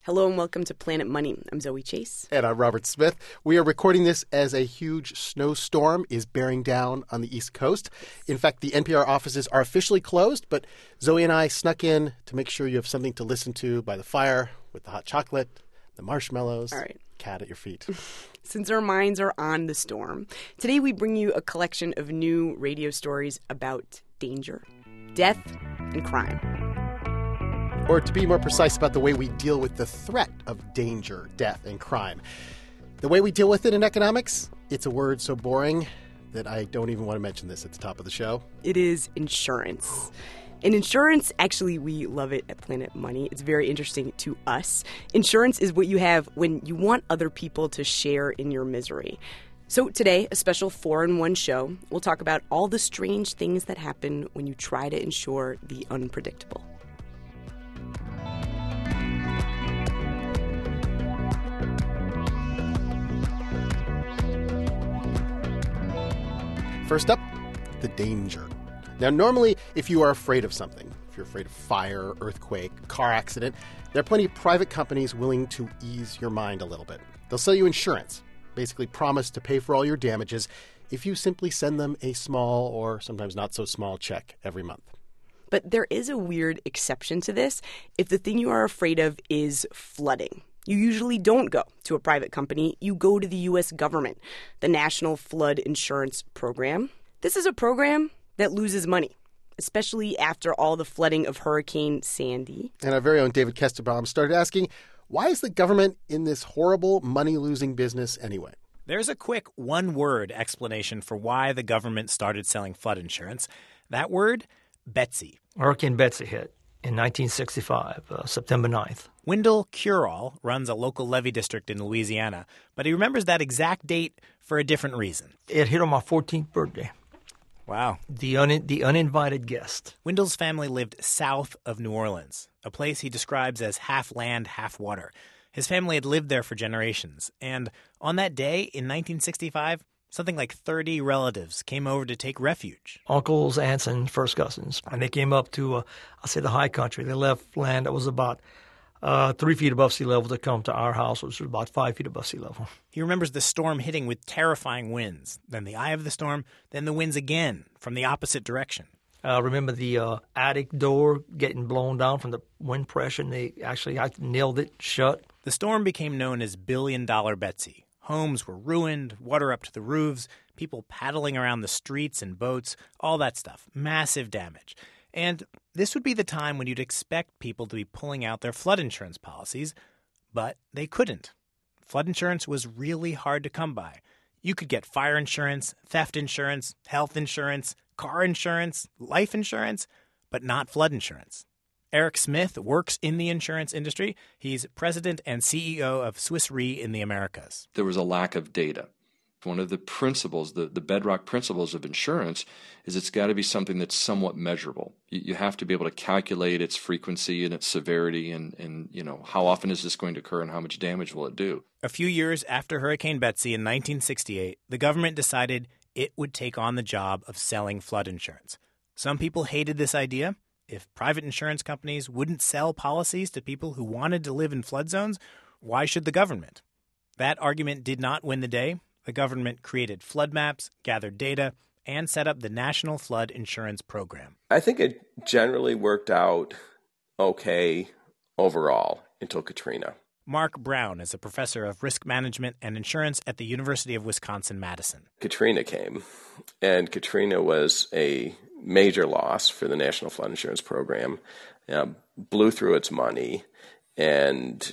Hello and welcome to Planet Money. I'm Zoe Chase. And I'm Robert Smith. We are recording this as a huge snowstorm is bearing down on the East Coast. In fact, the NPR offices are officially closed, but Zoe and I snuck in to make sure you have something to listen to by the fire with the hot chocolate, the marshmallows, All right. cat at your feet. Since our minds are on the storm, today we bring you a collection of new radio stories about danger, death, and crime. Or to be more precise about the way we deal with the threat of danger, death, and crime. The way we deal with it in economics, it's a word so boring that I don't even want to mention this at the top of the show. It is insurance. And insurance, actually, we love it at Planet Money. It's very interesting to us. Insurance is what you have when you want other people to share in your misery. So today, a special 4-in-1 show. We'll talk about all the strange things that happen when you try to insure the unpredictable. First up, the danger. Now, normally, if you are afraid of something, if you're afraid of fire, earthquake, car accident, there are plenty of private companies willing to ease your mind a little bit. They'll sell you insurance, basically promise to pay for all your damages if you simply send them a small or sometimes not so small check every month. But there is a weird exception to this if the thing you are afraid of is flooding. You usually don't go to a private company. You go to the U.S. government, the National Flood Insurance Program. This is a program that loses money, especially after all the flooding of Hurricane Sandy. And our very own David Kesterbaum started asking, why is the government in this horrible money-losing business anyway? There's a quick one-word explanation for why the government started selling flood insurance. That word, Betsy. Hurricane Betsy hit in 1965, September 9th. Wendell Curall runs a local levee district in Louisiana, but he remembers that exact date for a different reason. It hit on my 14th birthday. Wow. The uninvited guest. Wendell's family lived south of New Orleans, a place he describes as half land, half water. His family had lived there for generations, and on that day in 1965, something like 30 relatives came over to take refuge. Uncles, aunts, and first cousins. And they came up to, the high country. They left land that was about 3 feet above sea level to come to our house, which was about 5 feet above sea level. He remembers the storm hitting with terrifying winds, then the eye of the storm, then the winds again from the opposite direction. Remember the attic door getting blown down from the wind pressure, and I nailed it shut. The storm became known as Billion-Dollar Betsy. Homes were ruined, water up to the roofs, people paddling around the streets in boats, all that stuff. Massive damage. And this would be the time when you'd expect people to be pulling out their flood insurance policies, but they couldn't. Flood insurance was really hard to come by. You could get fire insurance, theft insurance, health insurance, car insurance, life insurance, but not flood insurance. Eric Smith works in the insurance industry. He's president and CEO of Swiss Re in the Americas. There was a lack of data. One of the principles, the bedrock principles of insurance is it's got to be something that's somewhat measurable. You have to be able to calculate its frequency and its severity and how often is this going to occur and how much damage will it do. A few years after Hurricane Betsy in 1968, the government decided it would take on the job of selling flood insurance. Some people hated this idea. If private insurance companies wouldn't sell policies to people who wanted to live in flood zones, why should the government? That argument did not win the day. The government created flood maps, gathered data, and set up the National Flood Insurance Program. I think it generally worked out okay overall until Katrina. Mark Brown is a professor of risk management and insurance at the University of Wisconsin-Madison. Katrina came, and Katrina was a major loss for the National Flood Insurance Program, blew through its money, and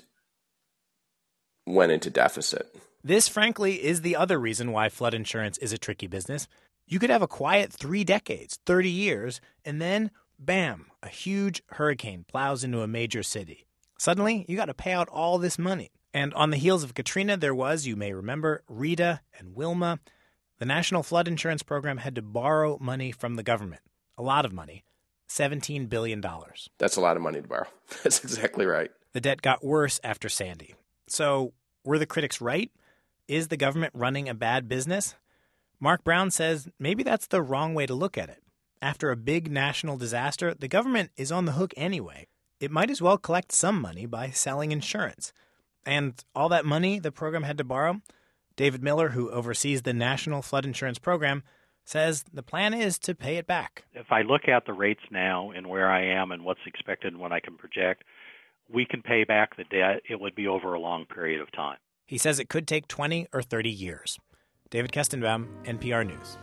went into deficit. This, frankly, is the other reason why flood insurance is a tricky business. You could have a quiet 3 decades, 30 years, and then, bam, a huge hurricane plows into a major city. Suddenly, you got to pay out all this money. And on the heels of Katrina, there was, you may remember, Rita and Wilma. The National Flood Insurance Program had to borrow money from the government. A lot of money. $17 billion. That's a lot of money to borrow. That's exactly right. The debt got worse after Sandy. So, were the critics right? Is the government running a bad business? Mark Brown says maybe that's the wrong way to look at it. After a big national disaster, the government is on the hook anyway. it might as well collect some money by selling insurance. And all that money the program had to borrow, David Miller, who oversees the National Flood Insurance Program, says the plan is to pay it back. If I look at the rates now and where I am and what's expected and what I can project, we can pay back the debt. It would be over a long period of time. He says it could take 20 or 30 years. David Kestenbaum, NPR News.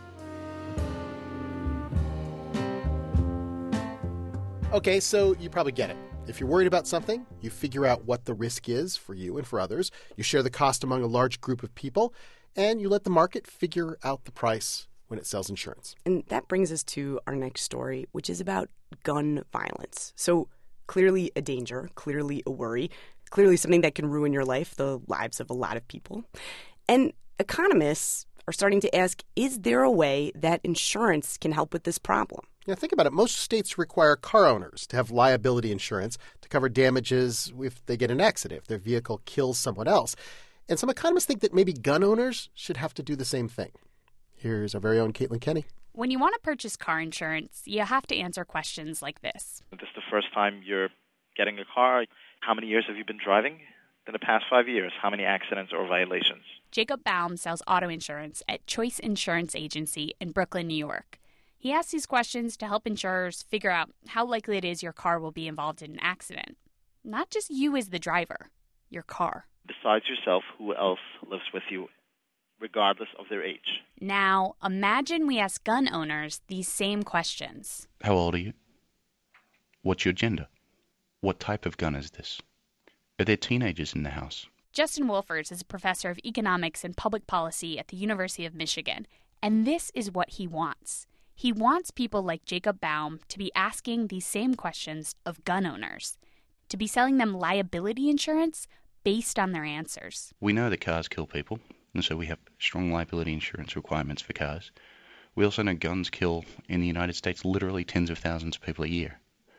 Okay, so you probably get it. If you're worried about something, you figure out what the risk is for you and for others. You share the cost among a large group of people, and you let the market figure out the price when it sells insurance. And that brings us to our next story, which is about gun violence. So clearly a danger, clearly a worry, clearly something that can ruin your life, the lives of a lot of people. And economists are starting to ask, is there a way that insurance can help with this problem? Yeah, think about it. Most states require car owners to have liability insurance to cover damages if they get in an accident, if their vehicle kills someone else. And some economists think that maybe gun owners should have to do the same thing. Here's our very own Caitlin Kenny. When you want to purchase car insurance, you have to answer questions like this. This is the first time you're getting a car. How many years have you been driving? In the past 5 years, how many accidents or violations? Jacob Baum sells auto insurance at Choice Insurance Agency in Brooklyn, New York. He asks these questions to help insurers figure out how likely it is your car will be involved in an accident. Not just you as the driver, your car. Besides yourself, who else lives with you, regardless of their age? Now, imagine we ask gun owners these same questions. How old are you? What's your gender? What type of gun is this? Are there teenagers in the house? Justin Wolfers is a professor of economics and public policy at the University of Michigan, and this is what he wants. He wants people like Jacob Baum to be asking these same questions of gun owners, to be selling them liability insurance based on their answers. We know that cars kill people, and so we have strong liability insurance requirements for cars. We also know guns kill, in the United States, literally tens of thousands of people a year.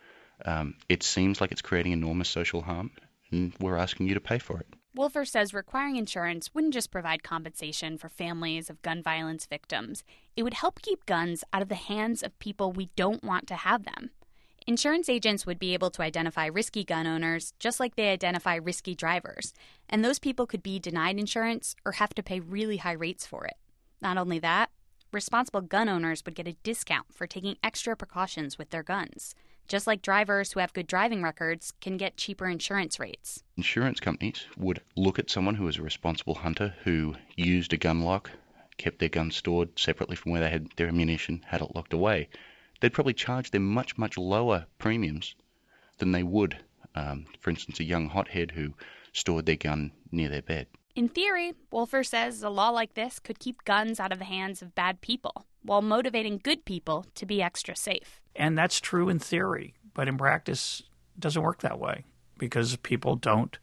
It seems like it's creating enormous social harm, and we're asking you to pay for it. Wolfer says requiring insurance wouldn't just provide compensation for families of gun violence victims. It would help keep guns out of the hands of people we don't want to have them. Insurance agents would be able to identify risky gun owners just like they identify risky drivers, and those people could be denied insurance or have to pay really high rates for it. Not only that, responsible gun owners would get a discount for taking extra precautions with their guns. Just like drivers who have good driving records can get cheaper insurance rates. Insurance companies would look at someone who was a responsible hunter who used a gun lock, kept their gun stored separately from where they had their ammunition, had it locked away. They'd probably charge them much, much lower premiums than they would, for instance, a young hothead who stored their gun near their bed. In theory, Wolfer says a law like this could keep guns out of the hands of bad people, while motivating good people to be extra safe. And that's true in theory, but in practice, it doesn't work that way because people don't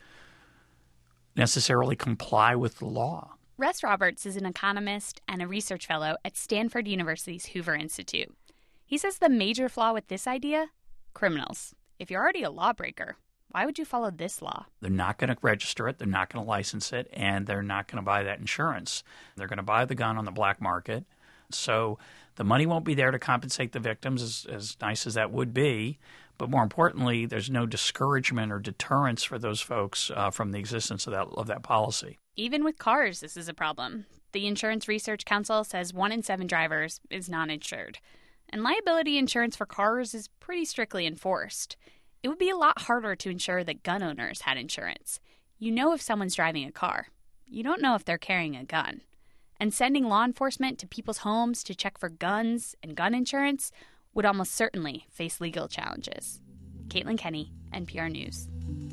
necessarily comply with the law. Russ Roberts is an economist and a research fellow at Stanford University's Hoover Institute. He says the major flaw with this idea? Criminals. If you're already a lawbreaker, why would you follow this law? They're not going to register it, they're not going to license it, and they're not going to buy that insurance. They're going to buy the gun on the black market. So the money won't be there to compensate the victims, as nice as that would be. But more importantly, there's no discouragement or deterrence for those folks from the existence of that policy. Even with cars, this is a problem. The Insurance Research Council says 1 in 7 drivers is non-insured. And liability insurance for cars is pretty strictly enforced. It would be a lot harder to ensure that gun owners had insurance. You know if someone's driving a car. You don't know if they're carrying a gun. And sending law enforcement to people's homes to check for guns and gun insurance would almost certainly face legal challenges. Caitlin Kenny, NPR News.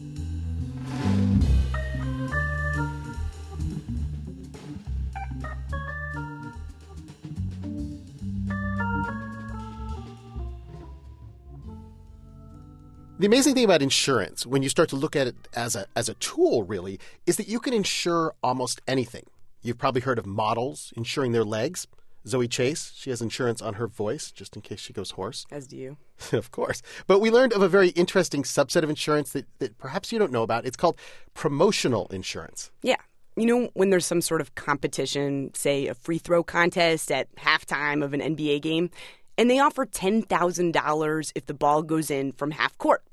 The amazing thing about insurance, when you start to look at it as a tool, really, is that you can insure almost anything. You've probably heard of models insuring their legs. Zoe Chase, she has insurance on her voice, just in case she goes hoarse. As do you. Of course. But we learned of a very interesting subset of insurance that perhaps you don't know about. It's called promotional insurance. Yeah. You know, when there's some sort of competition, say a free throw contest at halftime of an NBA game, and they offer $10,000 if the ball goes in from half court.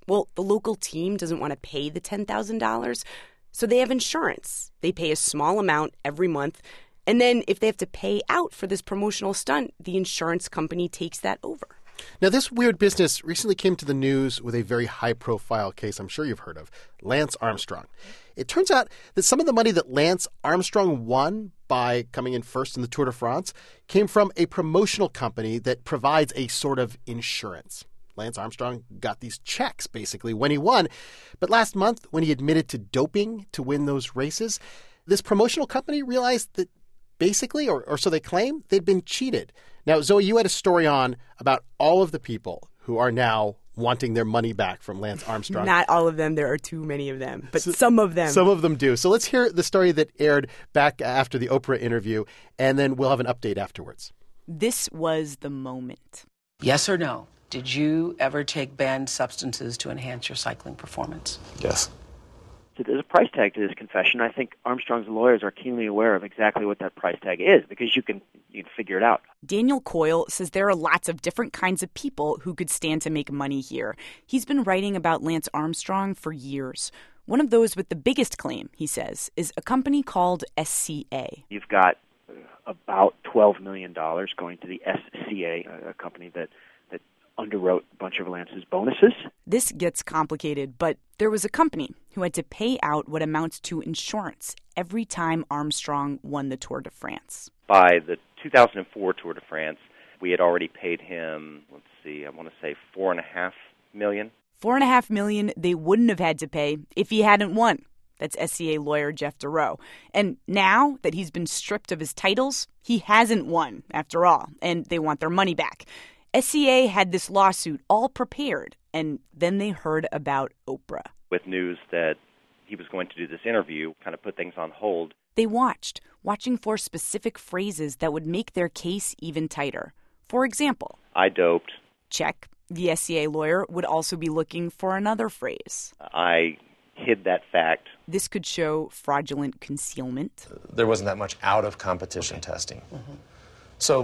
Well, the local team doesn't want to pay the $10,000, so they have insurance. They pay a small amount every month, and then if they have to pay out for this promotional stunt, the insurance company takes that over. Now, this weird business recently came to the news with a very high-profile case I'm sure you've heard of, Lance Armstrong. It turns out that some of the money that Lance Armstrong won by coming in first in the Tour de France came from a promotional company that provides a sort of insurance. Lance Armstrong got these checks, basically, when he won. But last month, when he admitted to doping to win those races, this promotional company realized that basically, or so they claim, they'd been cheated. Now, Zoe, you had a story on about all of the people who are now wanting their money back from Lance Armstrong. Not all of them. There are too many of them, but some of them. Some of them do. So let's hear the story that aired back after the Oprah interview, and then we'll have an update afterwards. This was the moment. Yes or no? Did you ever take banned substances to enhance your cycling performance? Yes. So there's a price tag to this confession. I think Armstrong's lawyers are keenly aware of exactly what that price tag is because you can figure it out. Daniel Coyle says there are lots of different kinds of people who could stand to make money here. He's been writing about Lance Armstrong for years. One of those with the biggest claim, he says, is a company called SCA. You've got about $12 million going to the SCA, a company that underwrote a bunch of Lance's bonuses. This gets complicated, but there was a company who had to pay out what amounts to insurance every time Armstrong won the Tour de France. By the 2004 Tour de France, we had already paid him, I want to say $4.5 million. $4.5 million they wouldn't have had to pay if he hadn't won. That's SCA lawyer Jeff Durow. And now that he's been stripped of his titles, he hasn't won, after all, and they want their money back. SCA had this lawsuit all prepared, and then they heard about Oprah. With news that he was going to do this interview, kind of put things on hold. They watching for specific phrases that would make their case even tighter. For example, I doped. Check. The SCA lawyer would also be looking for another phrase. I hid that fact. This could show fraudulent concealment. There wasn't that much out-of-competition testing. Mm-hmm. So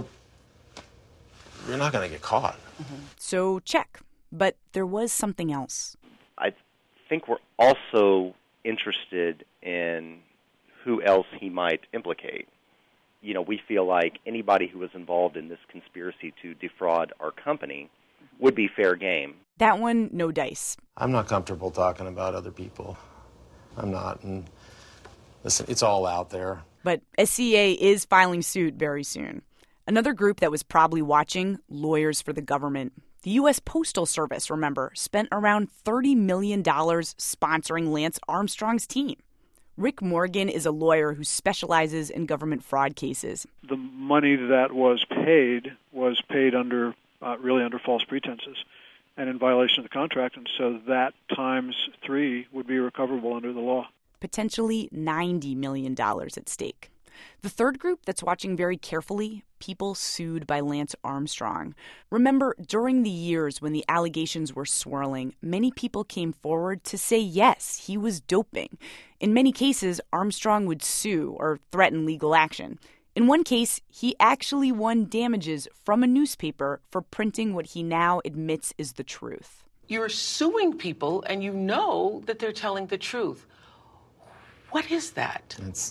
you're not going to get caught. Mm-hmm. So check. But there was something else. I think we're also interested in who else he might implicate. You know, we feel like anybody who was involved in this conspiracy to defraud our company would be fair game. That one, no dice. I'm not comfortable talking about other people. I'm not. And listen, it's all out there. But SCA is filing suit very soon. Another group that was probably watching, Lawyers for the Government. The U.S. Postal Service, remember, spent around $30 million sponsoring Lance Armstrong's team. Rick Morgan is a lawyer who specializes in government fraud cases. The money that was paid under really under false pretenses and in violation of the contract, and so that times 3 would be recoverable under the law. Potentially $90 million at stake. The third group that's watching very carefully, people sued by Lance Armstrong. Remember, during the years when the allegations were swirling, many people came forward to say yes, he was doping. In many cases, Armstrong would sue or threaten legal action. In one case, he actually won damages from a newspaper for printing what he now admits is the truth. You're suing people and you know that they're telling the truth. What is that?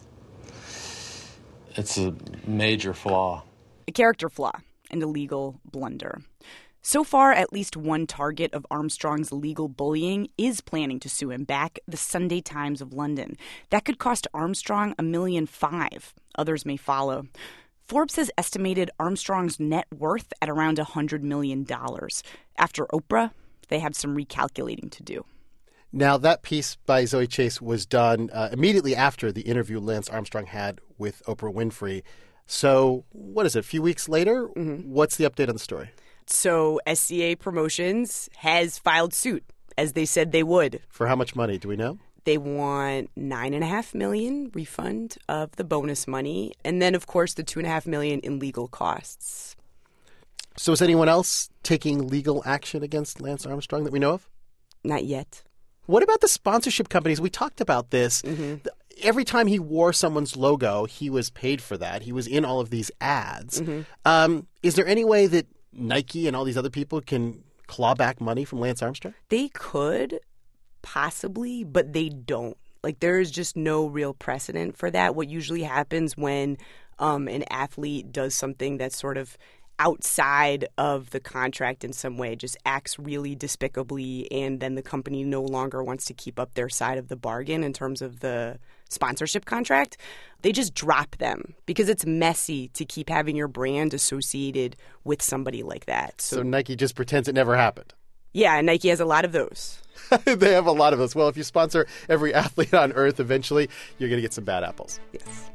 It's a major flaw. A character flaw and a legal blunder. So far, at least one target of Armstrong's legal bullying is planning to sue him back, the Sunday Times of London. That could cost Armstrong $1.5 million. Others may follow. Forbes has estimated Armstrong's net worth at around $100 million. After Oprah, they have some recalculating to do. Now, that piece by Zoe Chase was done immediately after the interview Lance Armstrong had with Oprah Winfrey. So, what is it, a few weeks later? Mm-hmm. What's the update on the story? So, SCA Promotions has filed suit, as they said they would. For how much money, do we know? They want $9.5 million refund of the bonus money, and then, of course, the $2.5 million in legal costs. So is anyone else taking legal action against Lance Armstrong that we know of? Not yet. What about the sponsorship companies? We talked about this. Mm-hmm. Every time he wore someone's logo, he was paid for that. He was in all of these ads. Mm-hmm. Is there any way that Nike and all these other people can claw back money from Lance Armstrong? They could, possibly, but they don't. Like, there is just no real precedent for that. What usually happens when an athlete does something that's sort of outside of the contract in some way, just acts really despicably, and then the company no longer wants to keep up their side of the bargain in terms of the sponsorship contract, they just drop them because it's messy to keep having your brand associated with somebody like that. So Nike just pretends it never happened. Yeah, Nike has a lot of those. They have a lot of those. Well, if you sponsor every athlete on earth, eventually you're going to get some bad apples. Yes.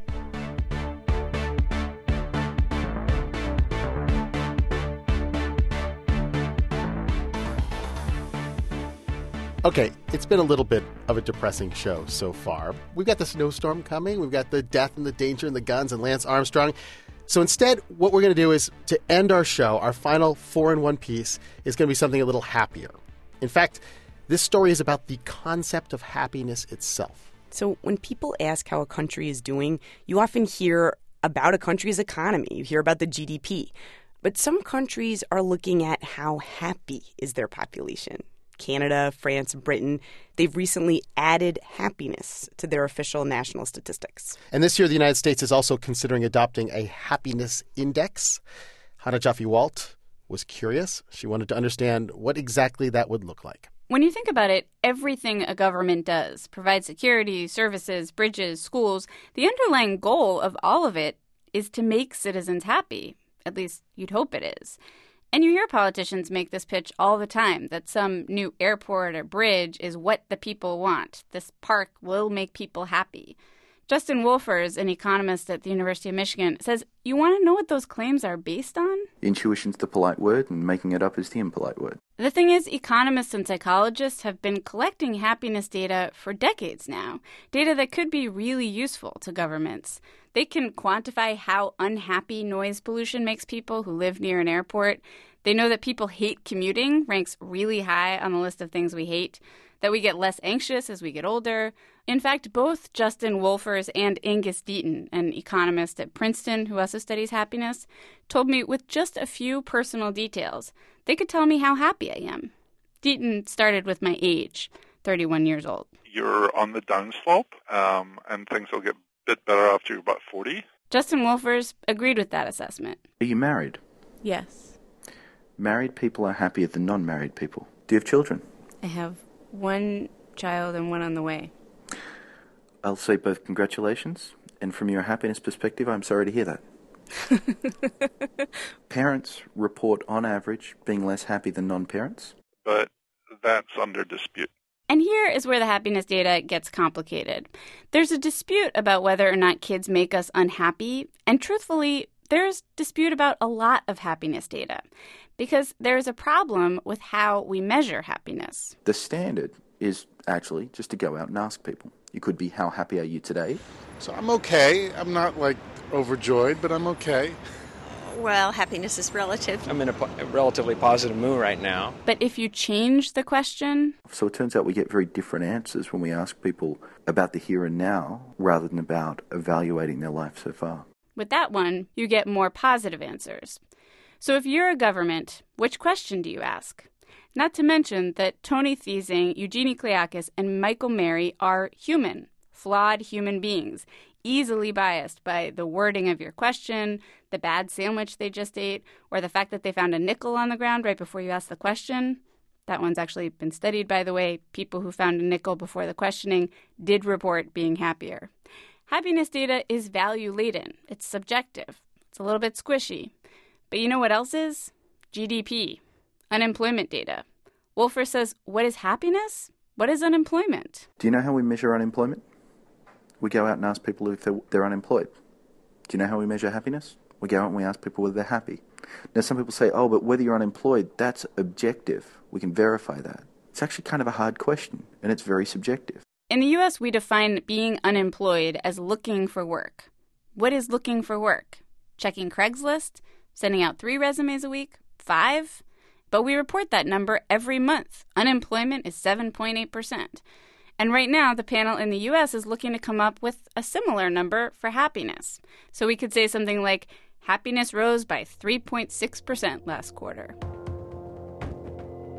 Okay, it's been a little bit of a depressing show so far. We've got the snowstorm coming. We've got the death and the danger and the guns and Lance Armstrong. So instead, what we're going to do is, to end our show, our final 4-in-1 piece is going to be something a little happier. In fact, this story is about the concept of happiness itself. So when people ask how a country is doing, you often hear about a country's economy. You hear about the GDP. But some countries are looking at how happy is their population. Canada, France, Britain, they've recently added happiness to their official national statistics. And this year, the United States is also considering adopting a happiness index. Hannah Jaffe-Walt was curious. She wanted to understand what exactly that would look like. When you think about it, everything a government does, provide security, services, bridges, schools, the underlying goal of all of it is to make citizens happy. At least you'd hope it is. And you hear politicians make this pitch all the time, that some new airport or bridge is what the people want. This park will make people happy. Justin Wolfers, an economist at the University of Michigan, says, you want to know what those claims are based on? Intuition's the polite word, and making it up is the impolite word. The thing is, economists and psychologists have been collecting happiness data for decades now, data that could be really useful to governments. They can quantify how unhappy noise pollution makes people who live near an airport. They know that people hate commuting, ranks really high on the list of things we hate, that we get less anxious as we get older. In fact, both Justin Wolfers and Angus Deaton, an economist at Princeton who also studies happiness, told me with just a few personal details, they could tell me how happy I am. Deaton started with my age, 31 years old. You're on the downslope, and things will get a bit better after you're about 40. Justin Wolfers agreed with that assessment. Are you married? Yes. Married people are happier than non-married people. Do you have children? I have one child and one on the way. I'll say both congratulations, and from your happiness perspective, I'm sorry to hear that. Parents report, on average, being less happy than non-parents. But that's under dispute. And here is where the happiness data gets complicated. There's a dispute about whether or not kids make us unhappy, and truthfully, there's dispute about a lot of happiness data, because there's a problem with how we measure happiness. The standard is actually just to go out and ask people. You could be, how happy are you today? So I'm okay. I'm not, overjoyed, but I'm okay. Well, happiness is relative. I'm in a relatively positive mood right now. But if you change the question... So it turns out we get very different answers when we ask people about the here and now rather than about evaluating their life so far. With that one, you get more positive answers. So if you're a government, which question do you ask? Not to mention that Tony Thiesing, Eugenie Kleakis, and Michael Mary are human, flawed human beings, easily biased by the wording of your question, the bad sandwich they just ate, or the fact that they found a nickel on the ground right before you asked the question. That one's actually been studied, by the way. People who found a nickel before the questioning did report being happier. Happiness data is value-laden. It's subjective. It's a little bit squishy. But you know what else is? GDP. Unemployment data. Wolfers says, what is happiness? What is unemployment? Do you know how we measure unemployment? We go out and ask people if they're unemployed. Do you know how we measure happiness? We go out and we ask people whether they're happy. Now, some people say, oh, but whether you're unemployed, that's objective. We can verify that. It's actually kind of a hard question, and it's very subjective. In the U.S., we define being unemployed as looking for work. What is looking for work? Checking Craigslist? Sending out 3 resumes a week? 5? But we report that number every month. Unemployment is 7.8%. And right now, the panel in the U.S. is looking to come up with a similar number for happiness. So we could say something like, happiness rose by 3.6% last quarter.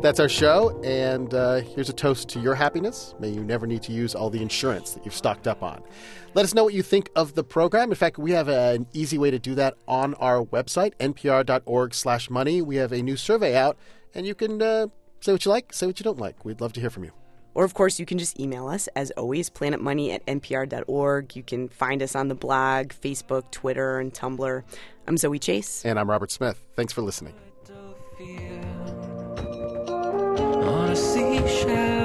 That's our show, and here's a toast to your happiness. May you never need to use all the insurance that you've stocked up on. Let us know what you think of the program. In fact, we have an easy way to do that on our website, npr.org/money. We have a new survey out, and you can say what you like, say what you don't like. We'd love to hear from you. Or, of course, you can just email us, as always, planetmoney@npr.org. You can find us on the blog, Facebook, Twitter, and Tumblr. I'm Zoe Chase. And I'm Robert Smith. Thanks for listening. On a seashell.